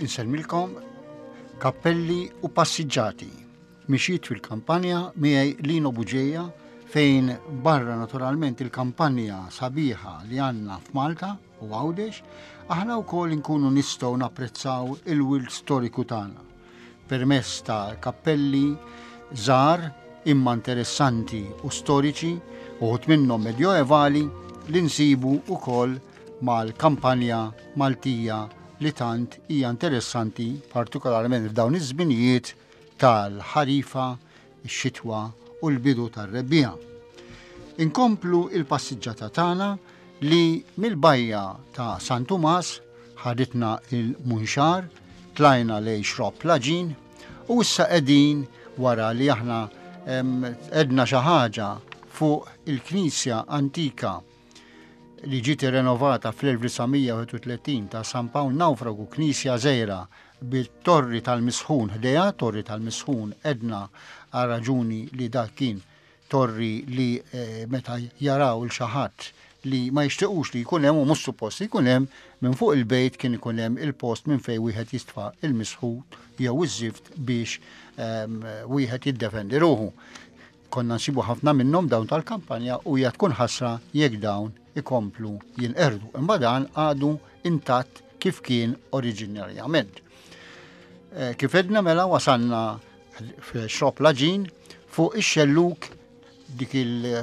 insemmilkom kappelli u passiġġati. Mixit fil-kampanja miegħi Lino Buġeja fejn barra naturalment il-kampanja sabiħa li għandna f'Malta u Għawdex, aħna wkoll inkunu nistgħu napprezzaw il-wild storiku tagħna permezz ta' kappelli żgħar imma interessanti u storiċi uħud minnhom medjoevali li nsibu wkoll mal-kampanja Maltija li tant hija interessanti partikolarment f'dawn iż-żminijiet tal-ħarifa, ix-xitwa u l-bidu tar-rebbieħa. Inkomplu il-passiġġata tagħna li mill-bajja ta' San Tumas ħaditna il-Munxar, tlajna lejn Xropp Laġin u issa qegħdin wara li aħna edna xi ħaġa fuq il-Knisja Antika li ġiet irrenovata fl-1931 ta' San Pawl Nawfragu, knisja żgħira bit-Torri tal-Misħun ħdejha, Torri tal-Misħun edna għal raġuni li dak kien torri li meta jaraw il xi ħadd li ma jixtiequx li jkun hemm u mhux suppost jkun hemm minn fuq il-bejt kien ikun hemm il-post minn fejn wieħed jistfa' il-misħut jew iż-żift biex wieħed jiddefendi ruħu. Konna nsibu ħafna minnhom dawn tal-kampanja u hija tkun ħasra jekk dawn ikomplu jinqerdu. Imma dan għadu intatt kif kien oriġinarjament. Kif edna mela wasalna f'Xropp Laġin fuq ix-xelluk dik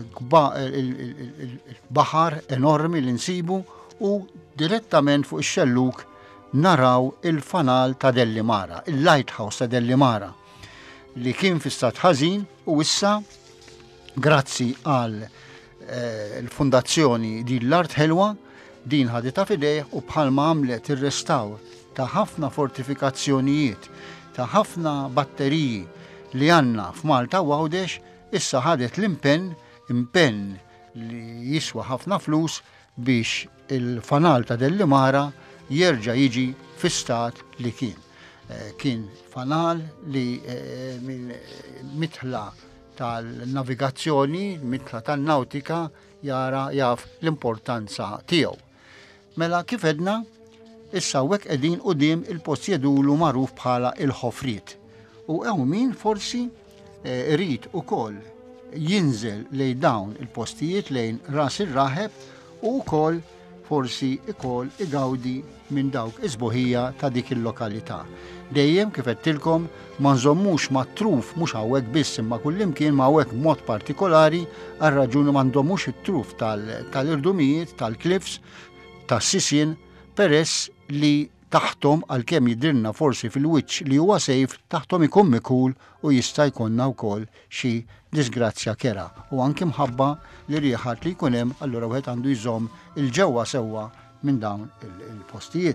il-baħar enormi li nsibu u direttament fuq ix-xelluk naraw il-fanal ta' Dellimara, il-lighthouse ta' Dellimara li kien fi stat ħażin u issa grazzi għal il-fundazzjoni din l-Art Ħelwa din ħadita fidejh u bħalma għamlet ir-restawr ta' ħafna fortifikazzjonijiet, ta' ħafna batteriji li għandna f'Malta u Għawdex, issa ħadet l-impenn li jiswa ħafna flus biex il-fanal ta' Dellimara jerġa' jiġi fis-stat li kien. Kien fanal li mitħla tal-navigazzjoni, mitla tal-nautika jaf l-importanza tiegħu. Mela kif edna, issa hekk qegħdin quddiem il-post jedulu magħruf bħala il-ħofriet. U hawn min forsi irid ukoll jinżel lejn dawn il-postijiet lejn Ras ir-Raħeb u wkoll forsi ikoll igawdi minn dawk iżbuħija ta' dik il-lokalità. Dejjem kif qedtilkom ma nżommux mat-truf mhux hawnhekk biss imma kullimkien ma hawnhekk b'mod partikolari għal raġuni ma ndommux it-truf tal-irdumijiet, tal-cliffs, tas-sisien peress li taħtom għalkemm jidrilna forsi fil-wiċċ li huwa sejf taħtom ikun mikul u jista' jkollna wkoll xi disgrazzja kera u anke mħabba li rieħat li jkun hemm allura wieħed għandu jżomm il-ġewwa sewwa minn dawn il-postijiet.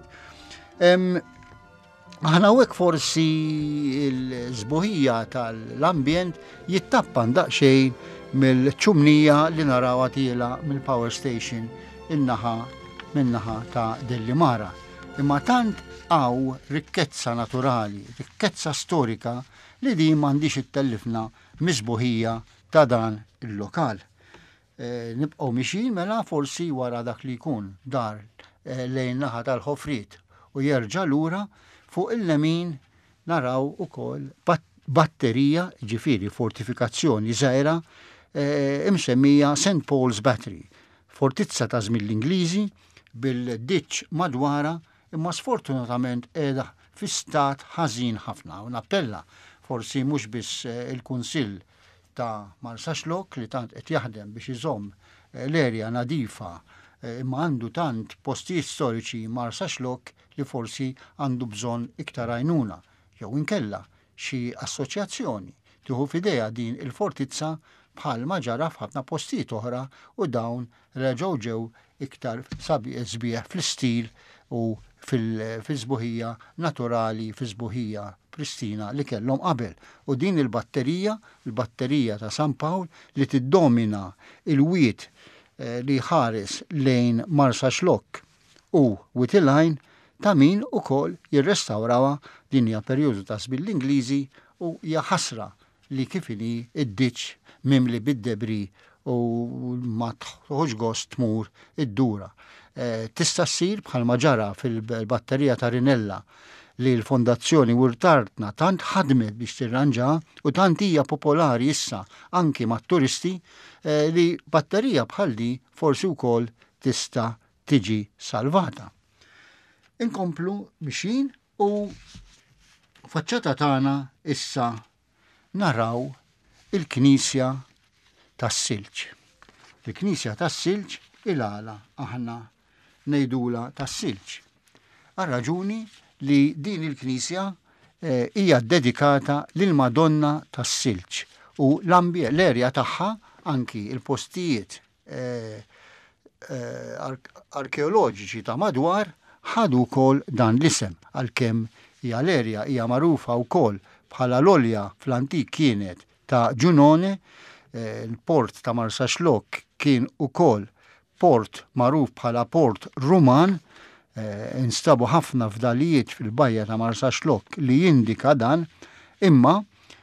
Aħna hekk forsi l-żbuħija tal-ambjent jittappan daqsxejn mill-ċumnija li narawha tiela mill-power station min-naħa ta' Dellimara. Imma tant hawn rikkezza naturali, rikkezza storika li din m'għandix ittellifna miżbuħija ta' dan il-lokal. Nibqgħu mixin mela forsi wara dak li jkun dar lejn naħa tal-ħofriet u jerġa' lura fuq il-lemin naraw ukoll batterija, ġifieri fortifikazzjoni żgħira imsemmija St. Paul's Battery, fortizza ta' żmien l-Ingliżi bil-ditx madwara imma sfortunatament qiegħda fi stat ħażin ħafna u nappella forsi mhux biss il-Kunsill ta' Marsaxlok li tant qed jaħdem biex iżomm l-erja nadifa imma għandu tant postijiet storiċi Marsaxlok li forsi għandu bżonn iktar għajnuna jew inkella xi assoċjazzjoni tieħu f'idejha din il-fortizza bħalma ġara f'ħafna postijiet oħra u dawn reġgħu ġew iktar sbieħ fl-istil u fil-żbuħija naturali, fil-żbuħija pristina li kellhom qabel. U din il-batterija ta' San Pawl li tiddomina il-wiet li ħares lejn Marsaxlok u Witilajn ta' min ukoll jirrestawrawha din hija perjodu ta' żmien l-Ingliżi u hija ħasra li kif inhi id-ditx mimli bid-debri u ma tħoġ gost tmur id-dura. Tista' ssir bħalma ġara fil-batterija ta' Rinella li l-Fondazzjoni Urtartna tant ħadmet biex tirranġa u tant hija popolari issa anki mat-turisti li batterija bħal di forsi wkoll tista' tiġi salvata. Inkomplu bixin u faċċata tagħna issa naraw il-Knisja tas-Silġ. Il-Knisja tas-Silġ il-għala aħna ngħidula tas-Silġ. Għal-raġuni li din il-Knisja hija dedikata lil Madonna tas-Silġ u l-erja tagħha anki il-postijiet arkeoloġiċi ta' madwar ħadu wkoll dan l-isem għalkemm hija l-erja hija magħrufa wkoll bħala l-olja fl-antik kienet ta' Ġunone, il-port ta' Marsaxlok kien ukoll port magħruf bħala port Ruman, instabu ħafna fdalijiet fil-bajja ta' Marsaxlok li jindika dan, imma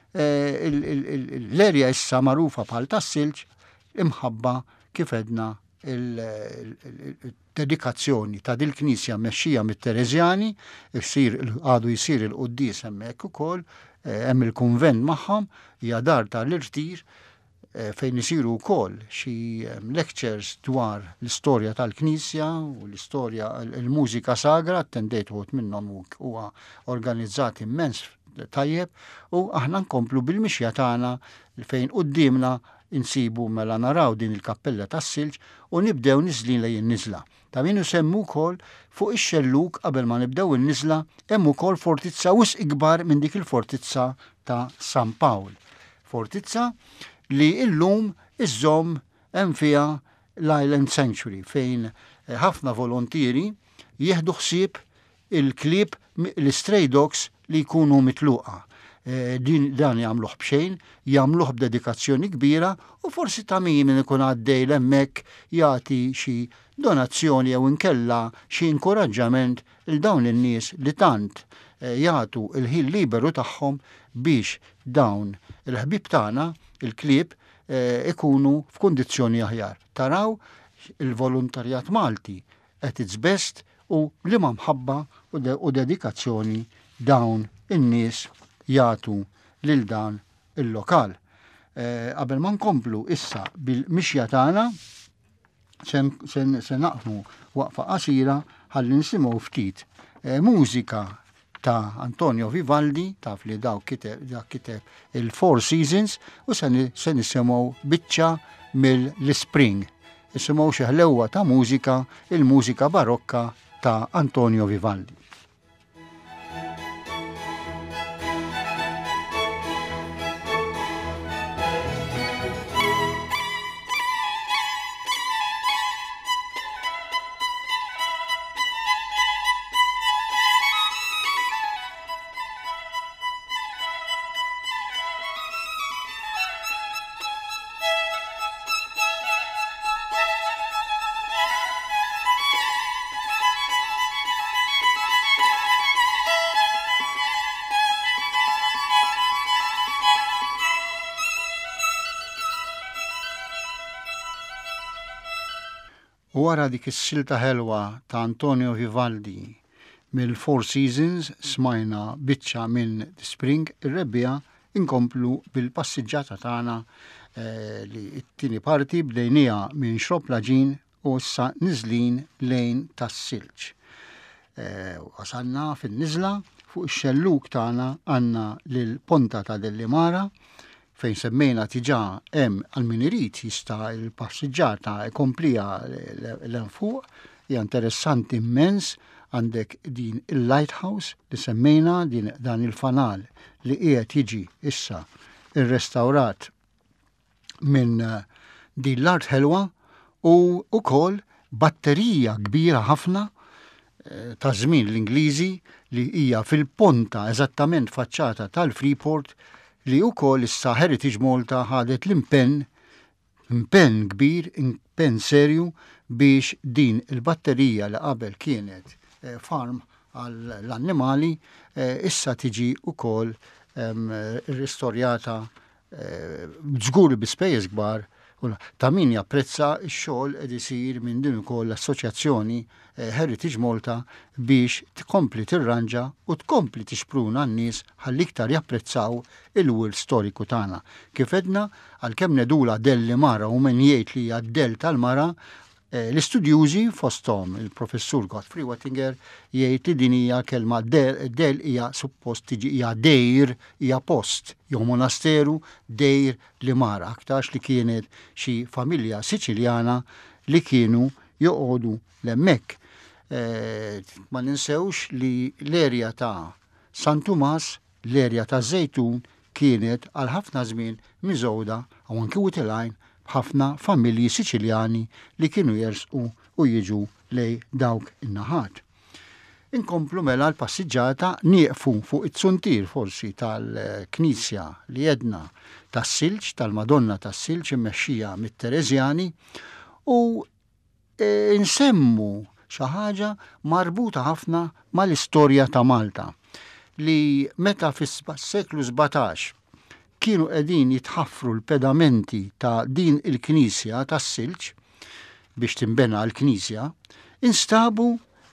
l-erja issa magħrufa bħal tas-Silġ imħabba kif edna il-dedikazzjoni ta' dil-Knisja mmexxija mit-Terezjani, għadu jsir il-qudies hemmhekk ukoll, hemm il-kunvent magħhom, hija dar tal-irtir fejn isiru wkoll xi lectures dwar l-istorja tal-Knisja u l-istorja il-mużika sagra, attendejt uħud minnhom huwa organizzat immens tajjeb u aħna nkomplu bil-mixja tagħna fejn qudiemna insibu mela naraw din il-kappella tas-Silġ u nibdew niżlin lejn in-niżla. Ta' min isemmu wkoll fuq ix-xelluk qabel ma nibdew in-niżla hemm ukoll fortizza wisq ikbar minn dik il-fortizza ta' San Pawl. Fortizza li illum iżżomm hemm fiha l-Island Sanctuary fejn ħafna volontieri jieħdu ħsieb il-klieb l-stray dogs li jkunu mitluqa. Dan jagħmluh b'xejn, jagħmluh b'dedikazzjoni kbira u forsi ta' min ikun għaddej hemmhekk jagħti xi donazzjoni jew inkella xi inkoraġġament il dawn in-nies li tant jagħtu il-ħin liberu tagħhom biex dawn il-ħbib tagħna il-klieb ikunu f'kundizzjoni aħjar. Taraw il-volontarjat Malti at its best u li ma mħabba u dedikazzjoni dawn in-nies jagħtu lil dan il-lokal. Qabel ma nkomplu issa bil-mixja tagħna se naqfu waqfa qasira ħalli nisimgħu ftit mużika ta' Antonio Vivaldi, taf li dak kiteb il-Four Seasons u se nisimgħu biċċa mill-Spring. Isimgħu xi ħlewwa ta' mużika, il-mużika barokka ta' Antonio Vivaldi. U wara dik is-silta ħelwa ta' Antonio Vivaldi mill-Four Seasons smajna biċċa minn Spring, ir-rebbija inkomplu bil-passiġġata tagħna li t-tieni parti bdejnija minn Xrob Laġin u issa niżlin lejn tas-Silġ. Wasalna fin-niżla fuq ix-xelluk tagħna għandna lil Ponta ta' Dellimara fejn semmejna tiġà hemm għal min irid jista' il-passiġġata jkomplija l-fuq, hija interessanti immens, għandek din il-lighthouse li semmejna dan il-fanal li qiegħed jiġi issa irrestawrat minn din l-art ħelwa u wkoll batterija kbira ħafna ta' żmien l-Ingliżi li hija fil-ponta eżattament faċċata tal-Freeport li wkoll issa Heritage Malta ħadet l-impenn kbir, impenn serju biex din il-batterija li qabel kienet farm għall-annimali issa tiġi wkoll ristorjata żgur bispejjeż kbar Ta' min japprezza x-xogħol qed isir minn din ukoll l-Assoċjazzjoni Heritage Malta biex tkompli tirranġa u tkompli tixpruna n-nies ħalli iktar japprezzaw il-wirt storiku tagħna. Kif edna għalkemm nedula del li mara u min jgħid li hija del tal-mara, l-istudjużi fosthom il-professur Godfrey Wattinger jgħid li din hija kelma del hija suppost tiġi hija dejr, hija post, jew monasteru dejr li mara, aktarx li kienet xi familja Siċiljana li kienu joqogħdu l-hemmhekk. Ma ninsewx li l-erja ta' San Tumas, l-erja ta' Żejtun kienet għal ħafna żmien miżgħuda u anki Witilajn b'ħafna familji Siċiljani li kienu jersqu u jiġu lej dawk in-naħat. Inkomplu mela l-passiġġata nieqfu fuq it-suntir forsi tal-Knisja li jedna tas-Silġ, tal-Madonna tas-Silġ immexxija mit-Terezjani u nsemmu xi ħaġa marbuta ħafna mal-istorja ta' Malta li meta fis-seklu 17 kienu qegħdin jitħaffru l-pedamenti ta' din il-Knisja tas-Silġ biex timbena l-Knisja, instabu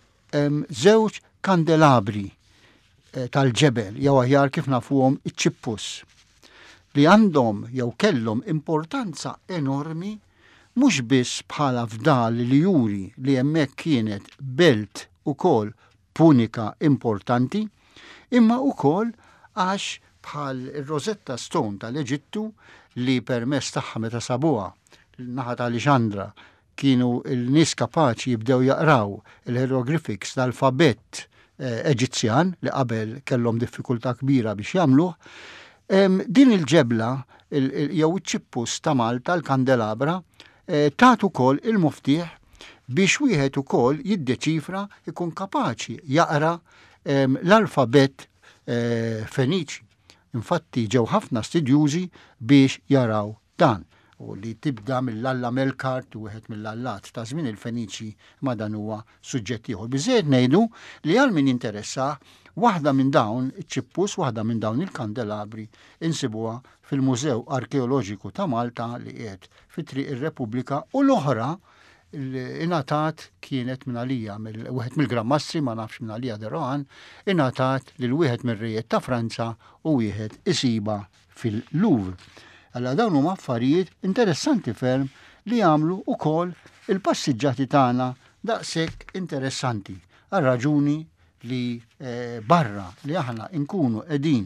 żewġ kandelabri tal-ġebel, jew aħjar kif nafuhom iċ-ċippus, li għandhom jew kellhom importanza enormi mhux biss bħala fdal li juri li hemmhekk kienet belt ukoll punika importanti, imma ukoll għax bħal ir-Rosetta Stone tal-Eġittu li permess tagħha meta sabuha naħa tal-Alexandra kienu l-nies kapaċi jibdew jaqraw il-hieroglyphics tal-alfabet Eġizzjan li qabel kellhom diffikultà kbira biex jagħmluh. Din il-ġebla jew iċ-ċippus ta' Malta l-kandelabra tagħtu ukoll il-muftiħ biex wieħed ukoll jiddeċifra ikun kapaċi jaqra l-alfabet Feniċi. Infatti ġew ħafna studjużi biex jaraw dan u li tibda mill-Alla Melkart u wieħed mill-Allat ta' żmien il-Feniċi ma dan huwa suġġett ieħor. Biżejjed ngħidu li għal min interessa waħda minn dawn iċ-ċippus, waħda minn dawn il-kandelabri insibuha fil-Mużew Arkeoloġiku ta' Malta li qiegħed fi Triq ir-Repubblika u l-oħra ingħatat kienet minn għalija wieħed mill-Grammastri ma nafx minn għalija Derohan, ingħatat lil wieħed mir-rejiet ta' Franza u wieħed isiba fil-Louvre. Alla dawn huma affarijiet interessanti ferm li jagħmlu wkoll il-passiġġati tagħna daqshekk interessanti għal raġuni li barra li aħna nkunu qegħdin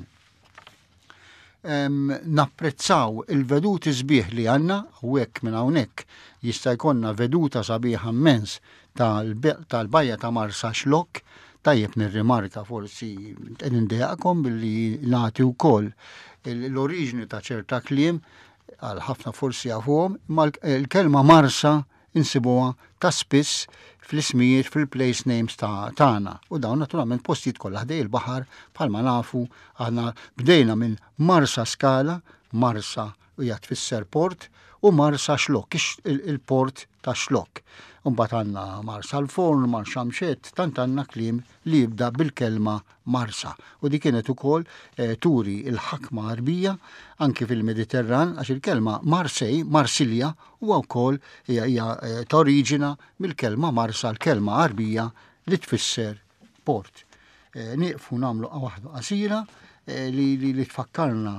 napprezzaw il-veduti sbieħ li għandna u hekk minn hawnhekk jista' jkollna veduta sabiħa immens tal-bajja ta' Marsa Xlokk. Tajjeb nirrimarka forsi nindejaqkom billi nagħti wkoll l-oriġini ta' ċerta kliem għal ħafna forsi jafuhom, imma l-kelma Marsa insibuha ta' spiss fl-ismijiet fil-place names tagħna. U dawn naturalment postijiet kollha ħdej il-baħar bħalma nafu aħna bdejna minn Marsa Skala, Marsa hija tfisser port, u Marsa Xlokk, il-port ta' Xlokk. Imbagħad għandna Marsa l-Forn, Marsa Mxett, tant għandna kliem li jibda bil-kelma Marsa. U di kienet ukoll turi il-ħakma Arbija anki fil-Mediterran għax il-kelma Marsej, Marsilja, huwa wkoll hija ta' oriġina mill-kelma Marsa, l-kelma Arbija li tfisser port. Nieqfu nagħmlu waħda qasira li tfakkarna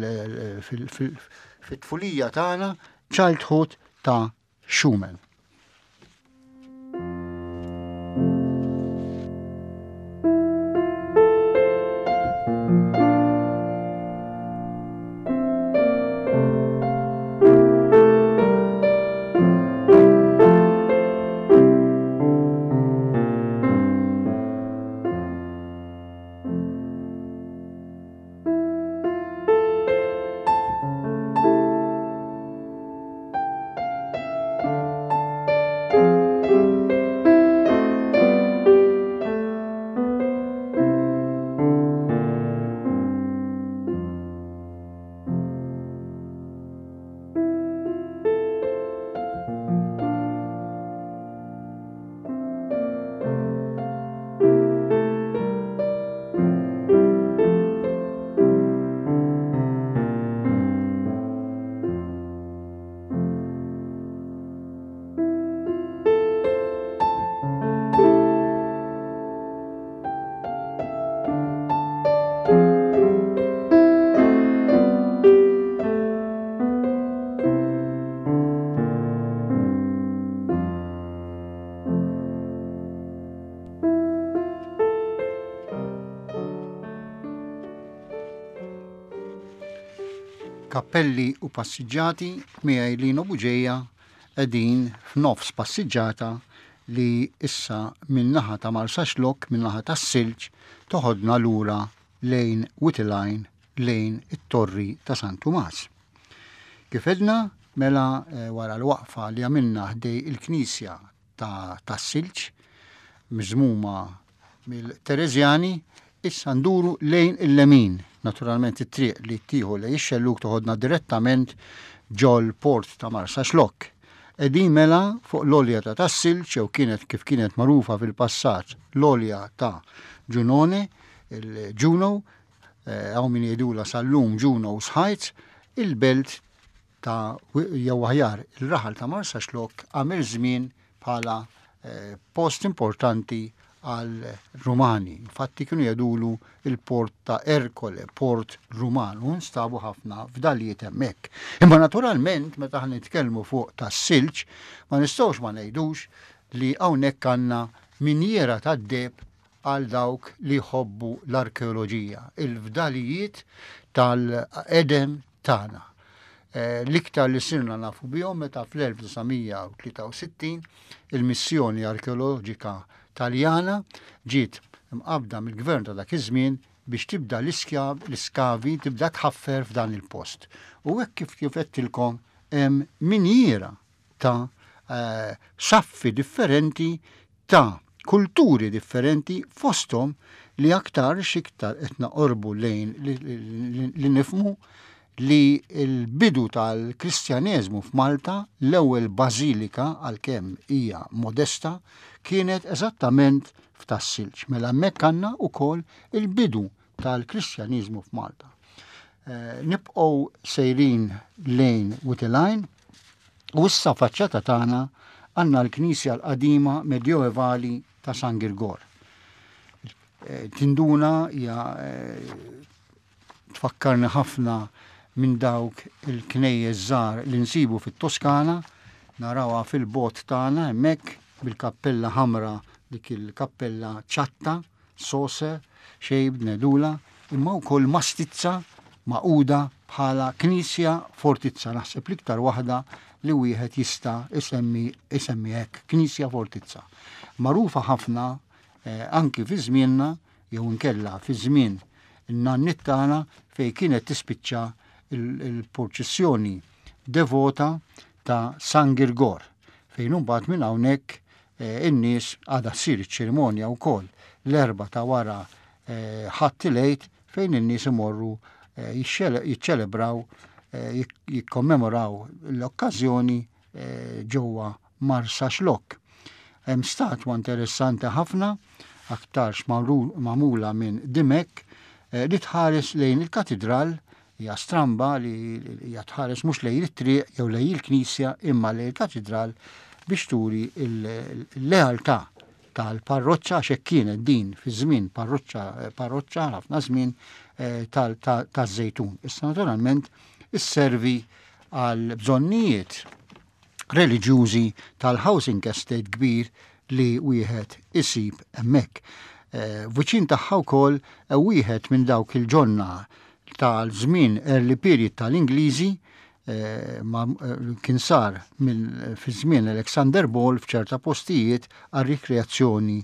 fit-tfulija tagħna childhood ta' Schumann. kappelli u passiġġati miegħi Lino Buġejja qegħdin f'nofs passiġġata li issa min-naħa ta' Marsaxlokk, min-naħa tas-Silġ, toħodna lura lejn Whitline lejn it-Torri ta' San Tumas. Kif edna, mela wara l-waqfa li għamilna ħdej il-Knisja tas-Silġ, miżmuma mill-Terezjani, issa nduru lejn il-lemin. Naturalment it-triq li tieħu lejn ix-Xelluk toħodna direttament ġol port ta' Marsaxlokk. Edin mela fuq l-olja ta' tas-Silġ, jew kif kienet magħrufa fil-passat l-olja ta' Ġunone, il-Juno, għaw min jedula sal-lum Juno's Heights, il-belt ta' jew aħjar il-raħal ta' Marsaxlokk għamil żmien bħala post importanti għal Rumani. Infatti kienu jedulu il-port ta' Ercole, port Rumanu, nstabu ħafna f'dalijiet hemmhekk. Imma naturalment meta aħna nitkellmu fuq tas-Silġ ma nistgħux ma ngħidux li hawnhekk għandna minjera tad-deb għal dawk li jħobbu l-arkeoloġija, il-fdalijiet tal-Edem tagħna. L-iktar li sirna nafu bihom meta fl-1963 il-missjoni arkeoloġika Taljana ġiet mqabda mill-gvern ta' dak iż-żmien biex tibda l-iskavi tibda tħaffer f'dan il-post. U hekk kif qedtilkom hemm minjera ta' xaffi differenti ta' kulturi differenti fosthom li aktar xiktar qed naqorbu lejn li nifmu li l-bidu tal-Kristjaneżmu f'Malta, l-ewwel bażilika għalkemm hija modesta, kienet eżattament f'tas-Silġ. Mela hemmhekk għandna wkoll il-bidu tal-Kristjaneżmu f'Malta. Nibqgħu sejrin lejn Whitline u issa faċċata tagħna għandna l-Knisja l-qadima medjoevali ta' San Girgor. Tinduna hija tfakkarni ħafna minn dawk il-knejjeż żgħar li nsibu fit-Toskana, narawha fil-bot tagħna hemmhekk bil-kappella ħamra dik il-kappella ċatta, soser, xejb nedula, imma wkoll mastizza maquda bħala knisja fortizza, naħseb l-iktar waħda li wieħed jista' isemmi hekk, knisja fortizza. Magħrufa ħafna anki fi żmienna jew inkella fi żmien in-nannit tagħna fejn kienet tispiċċa il-proċessjoni devota ta' San Girgor, fejn imbagħad minn hawnhekk in-nies għadha ssir iċ-ċerimonja wkoll l-erba' ta' wara ħadd-tilgħid fejn in-nies imorru jiċċelebraw jikkommemoraw l-okkażjoni ġewwa Marsaxlokk. Hemm statwa interessanti ħafna aktarx magħmula minn Dimek li tħares lejn il-katedral, hija stramba li hija tħares mhux lejn it-triq jew lejn il-Knisja imma lejn il-katedral biex turi l-lealtà tal-parroċċa x'hekk kienet din fi żmien parroċċa ħafna żmien taż-Żejtun. Issa naturalment isservi għal bżonnijiet reliġjużi tal-housing estate kbir li wieħed isib hemmhekk. Viċin tagħha wkoll wieħed minn dawk il-ġonna tal-żmien early period tal-Ingliżi kien sar fi żmien Alexander Ball f'ċerta postijiet għar-rikreazzjoni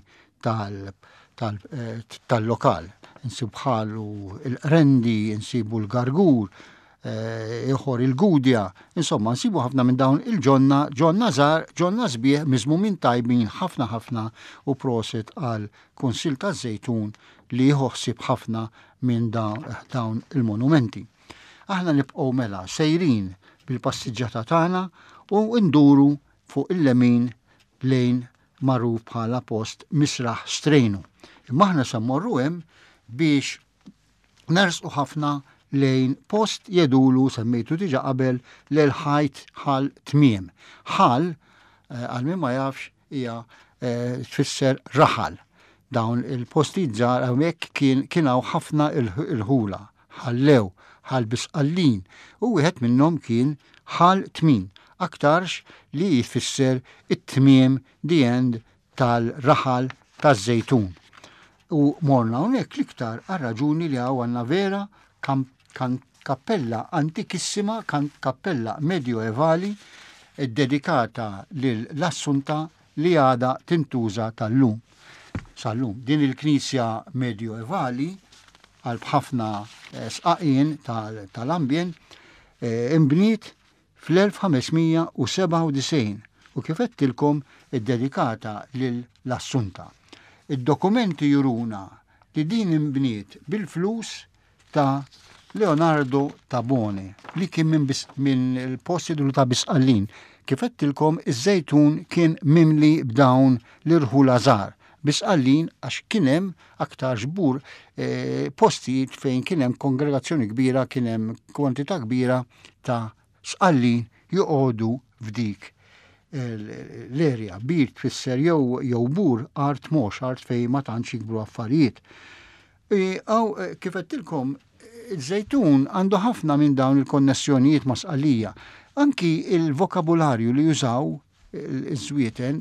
tal-lokal. Insib bħalu il-Qrendi, insibu l-Gargur, ieħor il-Gudja, insomma nsibu ħafna minn dawn il-ġonna żgħar, ġonna sbieħ miżmumin tajbin ħafna u proset għal Kunsill taż-Żejtun li jħossib ħafna minn dawn il-monumenti. Aħna nibqgħu mela sejrin bil-passiġġata tagħna u nduru fuq il-lemin lejn magħruf bħala post Misraħ Strejnu. Imma aħna se mmorru hemm biex nersqu ħafna lejn post jedulu semmejtu diġa qabel l-ħajt ħal tmiem. Ħal għal min ma jafx hija tfisser raħal. Dawn il-postijiet żgħar hawnhekk kienu ħafna il-ħula, ħallew, ħal bisqallin u wieħed minnhom kien ħal tmiem, aktarx li jfisser it-tmiem the end tal-raħal taż-Żejtun. U morna hawnhekk l-iktar għar-raġuni li għandna vera kappella antikissima, kappella medioevali dedikata lill-Assunta li għada tintuża tal-lum. Sal-lum, din il-Knisja medioevali għal bħafna sqaqin tal-ambjent imbniet fl-1597 u kif qedtilkom id-dedikata lill-Assunta. Id-dokumenti juruna li din imbniet bil-flus ta' Leonardo Tabone li kien minn il-postidu ta' Bisqallin. Kif qedtilkom iż-żejtun kien mimli b'dawn l-irħula żgħar. Bisqallin għax kien hemm aktar ġbur postijiet fejn kien hemm kongregazzjoni kbira, kien hemm kwantità kbira ta' sqallin joqogħdu f'dik l-erja. Bir tfisser jew bur art mhux art fejn ma tantx jikbru affarijiet. Kif qedtilkom iż-żejtun għandu ħafna minn dawn il-konnessjonijiet ma' sqallija. Anki il-vokabularju li jużaw iż-żwieten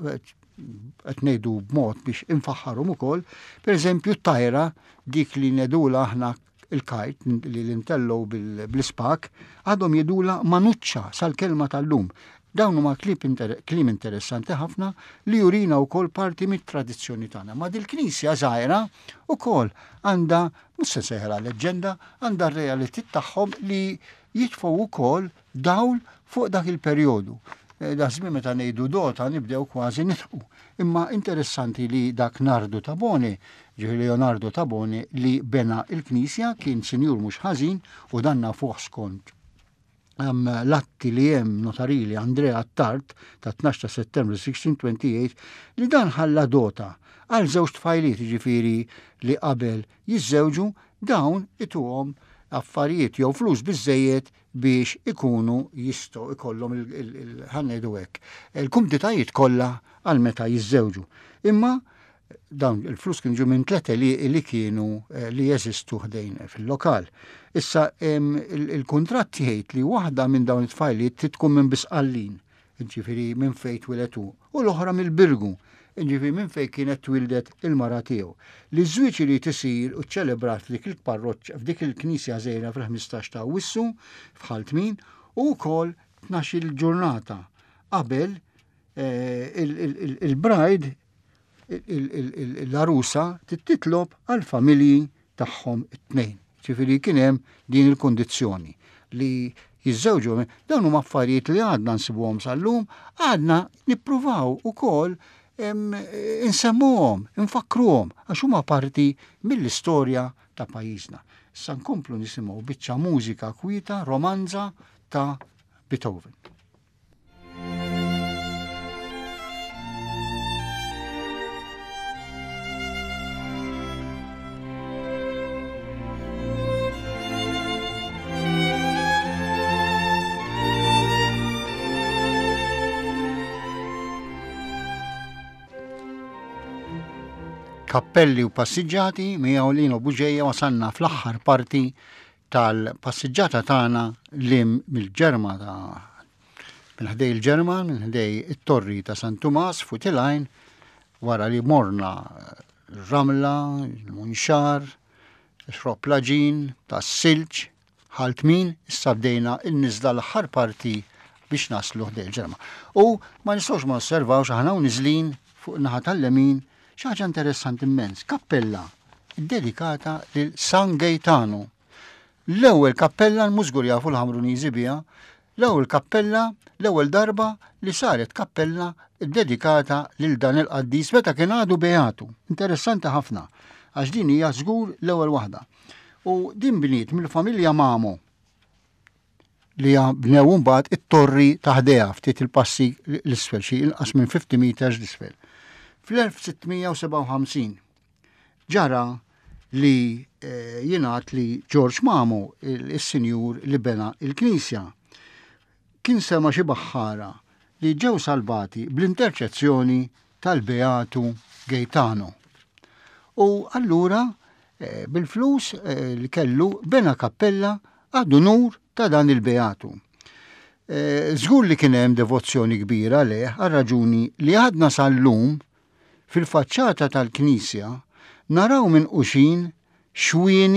qed ngħidu b'mod biex infaħħarhom ukoll, pereżempju t-tajra dik li nedula aħna il-kajt li l-intellow bl-ispak għadhom jedula manuċċa sal-kelma tal-lum. Dawn huma kliem interessanti ħafna li jurina wkoll parti mit-tradizzjoni tagħna. Ma dil-Knisja żgħira wkoll għandha mhux se seħra leġġenda, għandha r-realitiet tagħhom li jitfgħu wkoll dawl fuq dak il-perjodu. Da żmien meta ngħidu dota nibdew kważi nitħu. Imma interessanti li dak Nardo Tabone, Leonardo Tabone li bena il-Knisja kien sinjur mhux ħażin u danna fuq skont l-atti li hemm notarili Andrea Attart ta' 12 ta' Settembru 1628 li dan ħalla dota għal żewġ tfajliet ġifieri li qabel jiżżewġu dawn ituhom affarijiet jew flus biżejjed biex ikunu jistgħu ikollhom ħannejdu hekk il-kumditajiet kollha għal meta jiżżewġu. Imma dawn il-flus kienu minn tlete li kienu li jeżistu ħdejn fil-lokal. Issa il-kuntratt jgħid li waħda minn dawn it-tfajliet tkun minn Bisqallin, ġifieri minn fejn twiletu, u l-oħra mill-Birgu, ġifieri minn fejn kienet twildet il-mara tiegħu. Li żwieġ irid isir u ċċelebrat f'dik il-parroċċja f'dik il-Knisja żgħira fil-15 ta' Awwissu f'Ħaltmin u wkoll 12 ġurnata qabel il-bride l-arusa titlob għal-familji tagħhom it-tnejn. Ġifieri kien hemm din il-kondizzjoni li jiżżewġu. Dawn huma affarijiet li għadna nsibuhom sal-lum, għadna nippruvaw ukoll insemmuhom, infakkruhom għax huma parti mill-istorja ta' pajjiżna. Issa nkomplu nisimgħu biċċa mużika kwieta, romanza ta' Beethoven. Kappelli u passiġġati miegħu Lino Buġejja wasalna fl-aħħar parti tal-passiġġata tagħna lim mill-ġerma minn ħdej il-Ġerman, minn ħdej it-torri ta' San Tumas fuq il-għajn wara li morna Ramla, il-Munxar, il-Xroplaġin, tas-Silġ, Ħaltmin, issa bdejna il-niżla l-aħħar parti biex naslu ħdej il-Ġerma. U ma nistgħux ma osservawx aħna u niżlin fuq naħa tal-lemin xaġa interessanti immens, kappella dedikata lil San Gaetano. L-ewwel kappella l-mużgur jafu l-Ħamruniżi biha, l-ewwel kappella, l-ewwel darba li saret kappella dedikata lil dan il-qaddis meta kien għadu beatu. Interessanti ħafna, għax din hija żgur l-ewwel waħda. U din bniet mill-familja Mamo li bnew mbagħad it-torri ta' ħdejha ftit il-passi l-isfel xi inqas minn 50 meters l-isfel. Fl-1657 ġara li jingħad li George Mamo, il-sinjur li bena il-Knisja, kien sema xi baħħara li ġew salvati bl-interċezzjoni tal-Beatu Gaetano. U allura bil-flus li kellu bena kappella għad-unur ta' dan il-Beatu. Żgur li kien hemm devozzjoni kbira leh għal raġuni li għadna sal-lum fil-faċċata tal-Knisja naraw minn quxin xwieni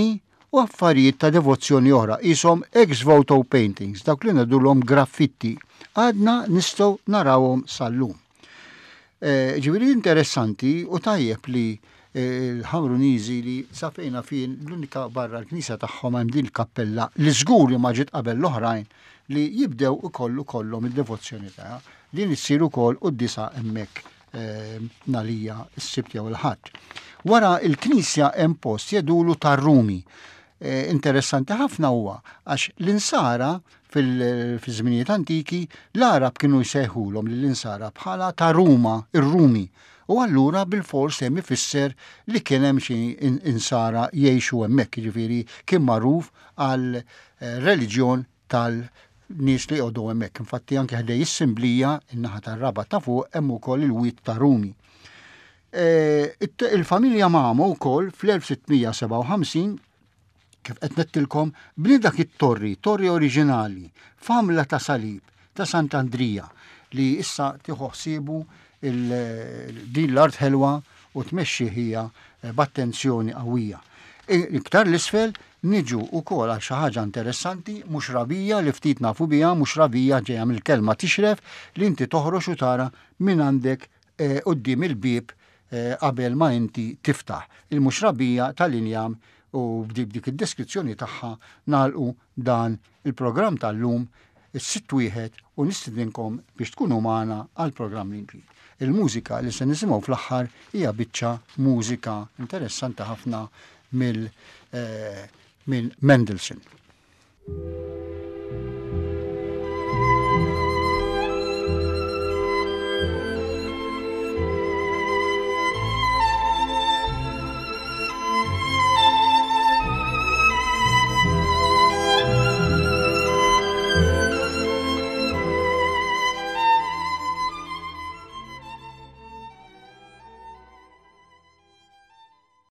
u affarijiet ta' devozzjoni oħra qishom ex voto paintings, dawk li ngħidulhom graffiti, għadna nistgħu narawhom sal-lum. Ġifieri interessanti u tajjeb li l-Ħamruniżi li safejna fin l-unika barra l-Knisja tagħhom hemm din il-kappella li żgur li ma ġiet qabel l-oħrajn li jibdew ukoll kollhom id-devozzjoni tagħha. Din issir ukoll qudiesa hemmhekk nalija s-sibt jew il-ħadd. Wara l-Knisja hemm post jedulu tar-Rumi. Interessanti ħafna huwa għax l-insara fil-żminijiet antiki l-Arab kienu jsejħulhom lill-insara bħala ta' Ruma, ir-Rumi. U allura bil-fors hemm ifisser li kien hemm xi insara jgħixu hemmhekk, jiġifieri kien magħruf għal reliġjon tal-nies li jqogħdu hemmhekk. Infatti anke ħdej is-Simblija in-naħa tar-Raba ta' fuq hemm ukoll il-wied ta' Rumi. Il-familja Mamo wkoll fl-1657 kif qed nettilkom bni dak it-torri oriġinali, famla ta' salib ta' Sant'Andrija li issa tieħu ħsiebu din l-art ħelwa u tmexxi hija b'attenzjoni qawwija. Iktar l-isfel niġu wkoll għal xi ħaġa interessanti, mhux rabija li ftit nafu biha, mhux rabija ġejja mill-kelma tixref li inti toħroġ u tara minn għandek quddiem il-bieb qabel ma inti tiftaħ. Il-mhux rabija tal-injam u b'dik id-deskrizzjoni tagħha nagħlqu dan il-programm tal-lum is-sitt wieħed u nistidinkom biex tkunu magħna għall-programm li ġdid. Il-mużika li se nisimgħu fl-aħħar hija biċċa mużika interessanti ħafna minn Mendelssohn.